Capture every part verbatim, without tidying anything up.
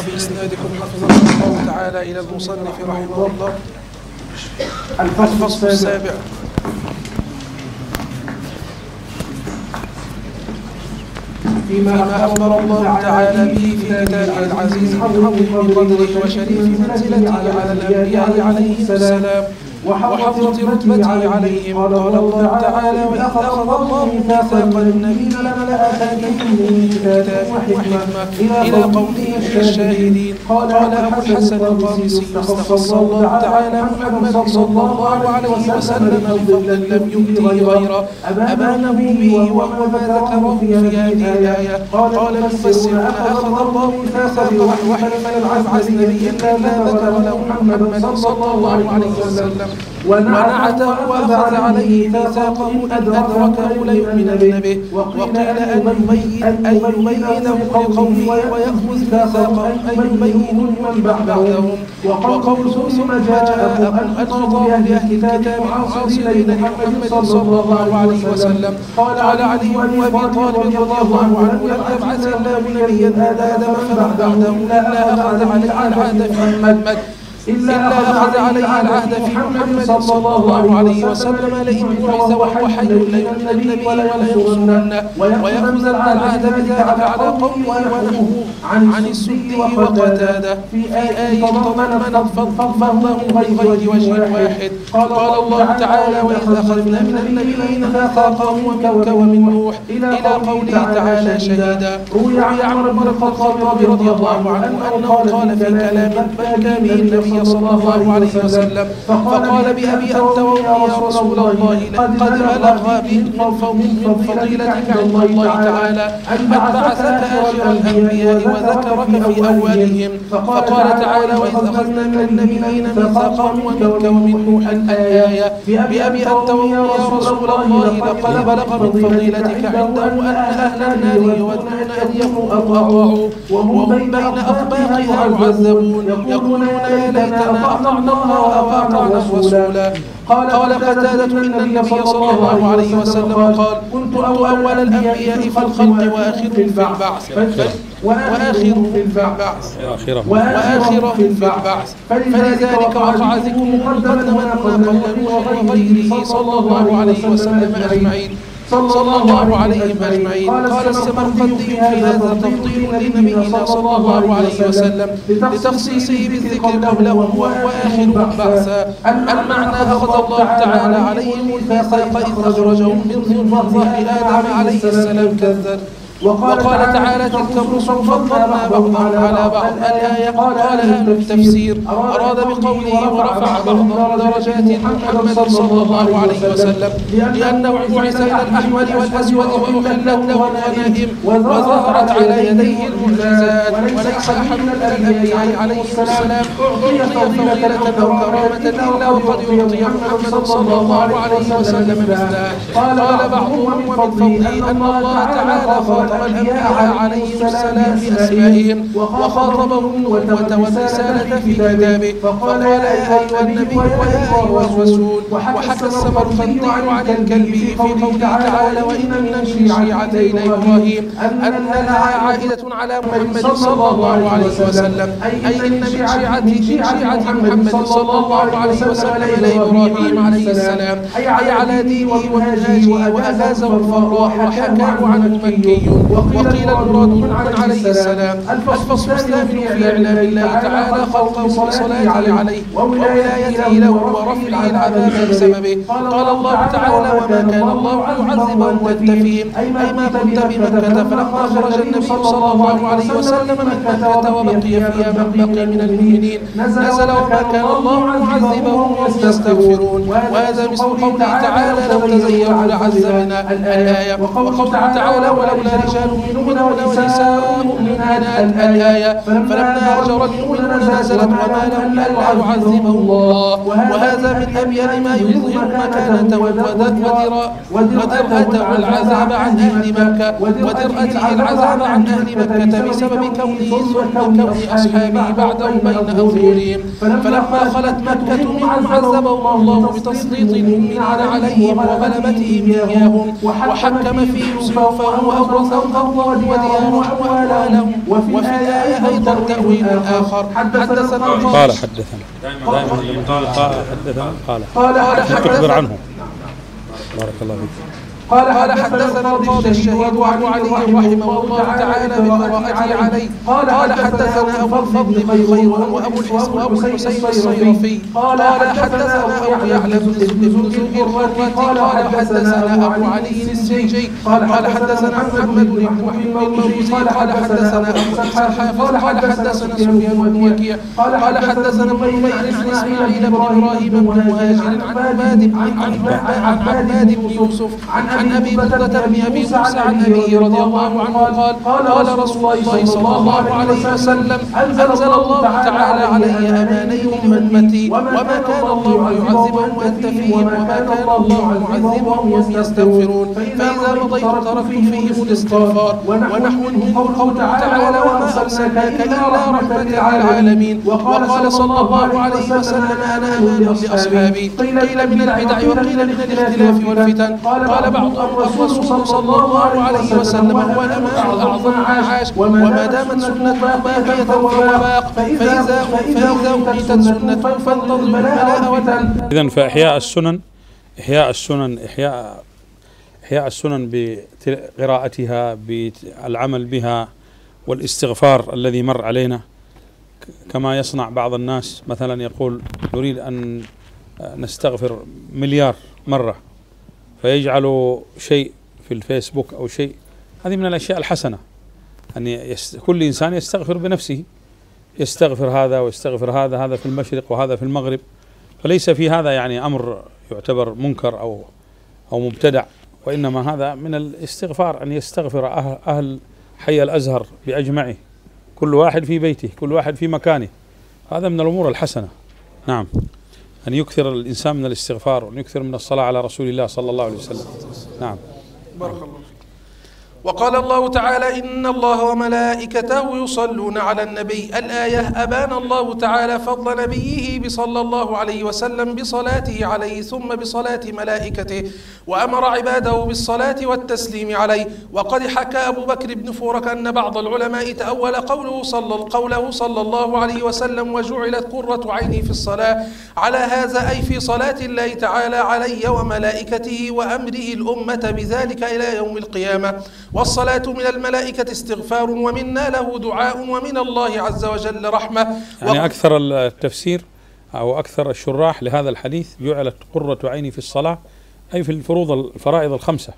بإسنادكم حفظكم الله تعالى إلى المصنف رحمه الله. الفصل السابع. فيما أخبر الله تعالى به في كتابه العزيز الحميد بقدره وشريف منزلته على الأنبياء عليهم السلام وحفظة رتبته عليهم. قال الله تعالى: وإذ أخذ الله ميثاق النبيين لما آتيتكم من كتاب وحكمة إلى قوله من الشاهدين. قال أبو الحسن القامسي: استخص الله تعالى محمد صلى الله عليه وسلم بفضل لم يؤته غيره أبانه به وهو ما ذكره في هذه الآية. قال المفسرون: أخذ الله ميثاق الوحي فلم يبعث نبيا إلا ذكر له محمد صلى الله عليه وسلم ونعته وأخذ عليه ميثاقه أن أدركه ليؤمنن به. وقيل أن يبين أن يبينه لقومه ويأخذ ميثاقه أن يبينوا من بعدهم. وقوله ثم جاءهم أن أخذوا لأهل الكتاب معاصرين لمحمد صلى الله عليه وسلم. قال علي بن أبي طالب رضي الله عنه: لم يبعث الله نبيا آدم فمن بعده إلا أخذ عليه العهد في محمد إلا أخذ عليه العهد في محمد صلى الله عليه وسلم لئن بعث وهو حي ليؤمنن به ولينصرنه ويأخذ العهد بذلك على قومه ونحوه عن السدي وقتادة في آية تضمنت فضله بغير وجه واحد. قال الله تعالى: وإذ أخذنا من النبيين ميثاقهم ومنك ومن نوح إلى قوله تعالى شهيدا. روي عن عمر بن الخطاب رضي الله عنه أنه قال في كلام بكى به النبي صلى الله عليه وسلم فقال: بأبي أنت وأمي يا رسول الله قد بلغ من فضيلتك عند الله تعالى أن بعثك آخر الأنبياء وذكرك في أولهم. فقال تعالى: وإذ أخذنا من النبيين ميثاقهم ومنك ومن نوح الآية. بأبي أنت وأمي يا رسول الله لقد بلغ من فضيلتك عنده أن أهل النار يودون أن يكونوا أطاعوا وهم بين أطباقها يعذبون يقولون يا ليتنا أطعنا الله وأطعنا الرسول. قال قتادة: إن النبي صلى الله عليه وسلم قال: كنت أول الأنبياء في الخلق وآخرهم في البعث وآخرهم في البعث وآخرهم في البعث. فلذلك وقع ذكر مقدما قبل وغيره صلى الله عليه وسلم أجمعين صلى الله عليهم أجمعين. قال السمرقندي: في هذا تفضيل لنبينا صلى الله عليه وسلم لتخصيصه بالذكر قبله وهو آخر بعثا. المعنى: أخذ الله تعالى عليهم الميثاق إذ أخرجهم من ظهر آدم عليه السلام كالذر. وقال تعالى: تلك الرسل فضلنا بعضهم على بعض. الآية. قال أهل التفسير: أراد بقوله ورفع بعضهم درجات محمد صلى الله عليه وسلم لأنه بعث إلى الأحمر والأسود وأحلت له الغنائم وظهرت على يديه المعجزات. وليس أحد من الأنبياء عليهم السلام أعطي فضيلة أو كرامة إلا وقد يعطي محمد صلى الله عليه وسلم مثله. قال بعضهم: ومن فضله أن الله تعالى خاطب الأنبياء عليهم السلام بأسمائهم وخاطبهم النبوة والرسالة في كتابه فقال: يا أيها النبي ويا أيها الرسول. وحكى السمرقندي عن الكلبي في قوله تعالى: وإن من شيعتين إبراهيم أنها عائدة على محمد صلى الله عليه وسلم، أي إن من شيعة شيعة محمد صلى الله عليه وسلم إلى إبراهيم عليه السلام، أي على دينه ومنهاجه وأجازه الفراح وحكاه عنه مكي. وقيل المراد من عليه السلام. الفصل الثامن في إعلام الله تعالى خلقه بصلاته عليه وولايته له ورفعه العذاب بسببه. قال الله تعالى: وما كان الله ليعذبهم وأنت فيهم، أي ما كنت بمكة فلما خرج النبي صلى الله عليه وسلم من مكة وبقي فيها من بقي من المؤمنين نزل وما كان الله معذبهم وهم يستغفرون. وهذا مثل قوله تعالى: لو تزينوا لعذبنا. الآية. وقوله تعالى: ولولا رجال مؤمنون ونساء مؤمنات. الآية. فلما هاجر المؤمنون نزلت وما لهم ألا يعذبهم الله. وهذا من أبين ما يظهر مكانته ودرأته العذاب عن أهل مكة ودرأته العذاب عن أهل مكة بسبب كونه كون أصحابه بعدهم بين أظهرهم. فلما خلت مكة منهم عذبهم الله بتسليط المؤمنين عليهم وغلبتهم إياهم وحكم فيهم سيوفهم وأورثهم أرضهم وديارهم وأموالهم وفي الآية أيضا تأويل آخر. حدثنا قال حدثنا دائما قال حدثنا قال قال تخبر عنه. بارك الله فيك. قال حدثنا القاضي الشهيد وعن علي رحمه الله تعالى بقراءته عليه. قال حدثنا أبو الفضل بن خيروان وأبو الحسن وأبو الحسين الصيرفي. قال حدثنا أبو يعلى بن الزهري. قال حدثنا أبو علي السجي. قال حدثنا محمد بن محمد الموزي. قال حدثنا أبو إسحاق الحافظ. قال حدثنا سفيان بن وكيع. قال حدثنا ابن نمير عن إسماعيل بن إبراهيم بن مهاجر عن عباد عن عباد بن يوسف عن أبي بردة بن أبي موسى عن أبيه رضي الله عنه قال قال رسول الله صلى الله عليه وسلم أنزل الله تعالى علي أمانين لأمتي وما كان الله يعذبهم وأنت فيهم وما كان الله معذبهم وهم يستغفرون فإذا مضيت تركت فيهم الاستغفار ونحو منه قول تعالى وما أرسلناك إلا رحمة للعالمين وقال صلى الله عليه وسلم أنا أمان لأصحابي. قيل من البدع وقيل من الاختلاف والفتن. قال بعضهم الرسول صلى الله عليه وسلم هو الأمان الأعظم عاش وما دامت سنته باقية فهو باق فإذا فإذا أميتت سنته فانتظر البلاء والتن. إذن فإحياء السنن إحياء السنن إحياء إحياء السنن بقراءتها بالعمل بها والاستغفار الذي مر علينا، كما يصنع بعض الناس مثلا يقول نريد أن نستغفر مليار مرة فيجعلوا شيء في الفيسبوك أو شيء. هذه من الأشياء الحسنة أن يست... كل إنسان يستغفر بنفسه، يستغفر هذا ويستغفر هذا، هذا في المشرق وهذا في المغرب، فليس في هذا يعني أمر يعتبر منكر أو أو مبتدع، وإنما هذا من الاستغفار أن يستغفر أهل, أهل حي الأزهر بأجمعه، كل واحد في بيته، كل واحد في مكانه، هذا من الأمور الحسنة. نعم، أن يكثر الإنسان من الاستغفار وأن يكثر من الصلاة على رسول الله صلى الله عليه وسلم. نعم. بارك الله فيك. وقال الله تعالى إن الله وملائكته يصلون على النبي. الآية أبان الله تعالى فضل نبيه بصلى الله عليه وسلم بصلاته عليه ثم بصلاة ملائكته، وأمر عباده بالصلاة والتسليم عليه. وقد حكى أبو بكر بن فورك أن بعض العلماء تأول قوله صلى, قوله صلى الله عليه وسلم وجعلت قرة عيني في الصلاة على هذا، أي في صلاة الله تعالى علي وملائكته وأمره الأمة بذلك إلى يوم القيامة. والصلاة من الملائكة استغفار ومنا له دعاء ومن الله عز وجل رحمة. يعني أكثر التفسير أو أكثر الشراح لهذا الحديث جعلت قرة عيني في الصلاة أي في الفروض الفرائض الخمسة،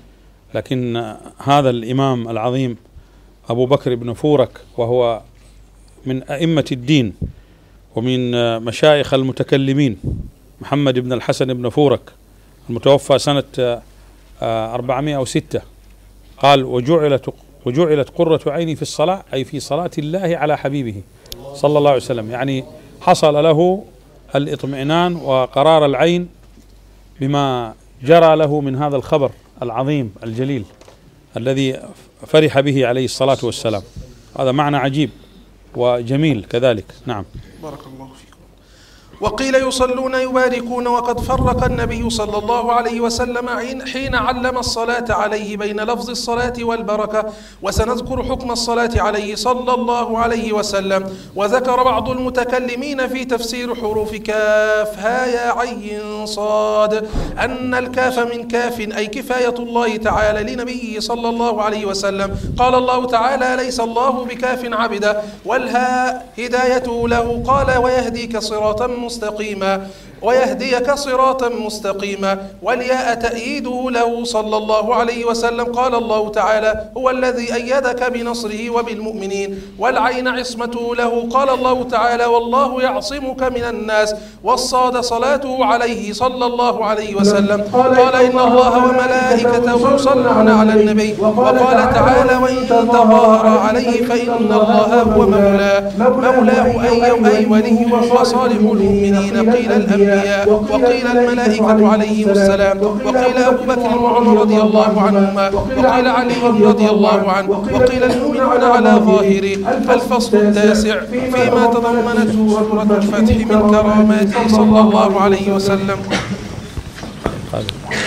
لكن هذا الإمام العظيم أبو بكر بن فورك وهو من أئمة الدين ومن مشايخ المتكلمين، محمد بن الحسن بن فورك المتوفى سنة أربعمائة وستة، قال وجعلت وجعلت قرة عيني في الصلاة أي في صلاة الله على حبيبه صلى الله عليه وسلم، يعني حصل له الاطمئنان وقرار العين بما جرى له من هذا الخبر العظيم الجليل الذي فرح به عليه الصلاة والسلام. هذا معنى عجيب وجميل كذلك. نعم. بارك الله فيكم. وقيل يصلون يباركون. وقد فرق النبي صلى الله عليه وسلم حين علم الصلاة عليه بين لفظ الصلاة والبركة، وسنذكر حكم الصلاة عليه صلى الله عليه وسلم. وذكر بعض المتكلمين في تفسير حروف كاف ها يا عين صاد أن الكاف من كاف أي كفاية الله تعالى لنبيه صلى الله عليه وسلم. قال الله تعالى ليس الله بكاف عبدا، والهاء هدايته له. قال ويهديك صراطا مستقيما ويهديك صراطا مستقيما. والياء تأييده له صلى الله عليه وسلم. قال الله تعالى هو الذي أيدك بنصره وبالمؤمنين. والعين عصمته له. قال الله تعالى والله يعصمك من الناس. والصاد صلاته عليه صلى الله عليه وسلم. قال إن الله وملائكته يصلون على النبي. وقال تعالى وإن تظاهر عليه فإن الله هو مولاه مولاه أي أي وليه وصالح المؤمنين. قيل الأنبياء وقيل الملائكة عليهم السلام. وقيل أبو بكر وعمر رضي الله عنهما. وقيل علي رضي الله عنه. وقيل المؤمنون على ظاهره. الفصل التاسع فيما تضمنته سورة الفتح من كراماته صلى الله عليه وسلم.